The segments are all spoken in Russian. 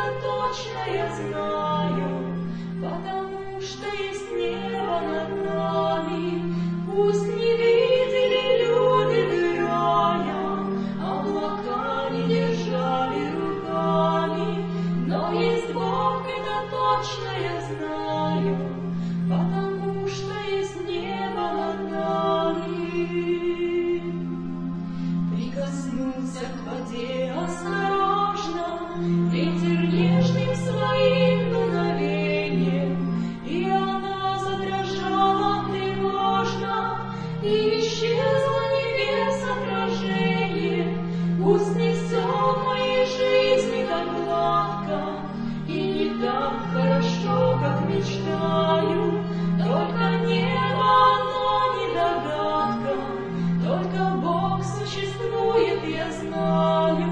это точно я знаю, потому что есть небо над нами. Пусть не видели люди до рая, облака не держали руками, но есть Бог, это точно я знаю, потому что есть небо над нами. Прикоснуться к воде осторожно, ветер нежным своим дуновением, и она задрожала тревожно, и исчезло небес отражение. Пусть не все в моей жизни так гладко и не так хорошо, как мечтаю, только небо оно не догадка, только Бог существует, я знаю.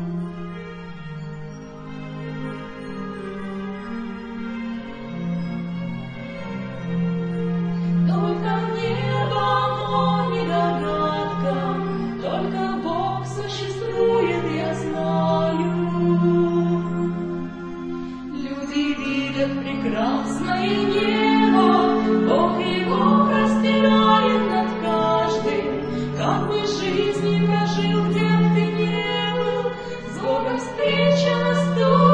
Только небо оно не догадка, только Бог существует, я знаю. Люди видят прекрасное небо, Бог его простирает над каждым. Как бы жизни прожил, где б ты не был, с Богом встреча наступит.